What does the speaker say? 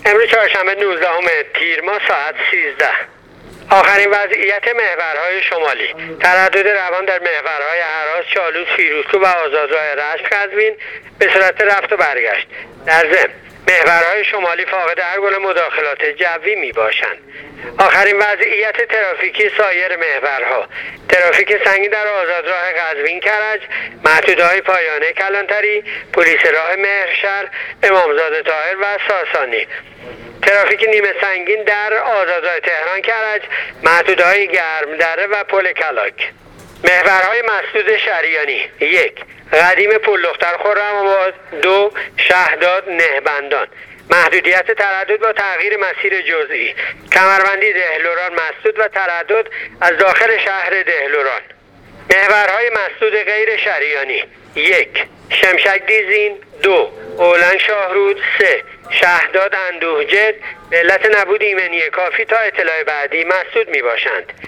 امروز چهارشنبه 19 تیر ماه ساعت 13. آخرین وضعیت محورهای شمالی: تردد روان در محورهای هراس، چالوس، فیروزکوه و آزادراه رشت قزوین به صورت رفت و برگشت. در ضمن محورهای شمالی فاقد هر گونه مداخلات جوی می باشند. آخرین وضعیت ترافیکی سایر محورها: ترافیک سنگین در آزادراه قزوین کرج، محدوده‌های پایانه کلانتری، پلیس راه مهرشهر، امامزاده طاهر و ساسانی. ترافیک نیمه سنگین در آزادراه تهران کرج، محدوده‌های گرمدره و پل کلاک. محورهای مسدود شریانی: 1. قدیم پل دختر خرم‌آباد، 2. شهداد نهبندان. محدودیت تردد با تغییر مسیر جزئی: کمربندی دهلوران مسدود و تردد از داخل شهر دهلوران. محورهای مسدود غیر شریانی: 1. شمشک دیزین، 2. اولن شاهرود، 3. شهداد اندوهجد به علت نبود ایمنی کافی تا اطلاع بعدی مسدود می باشند.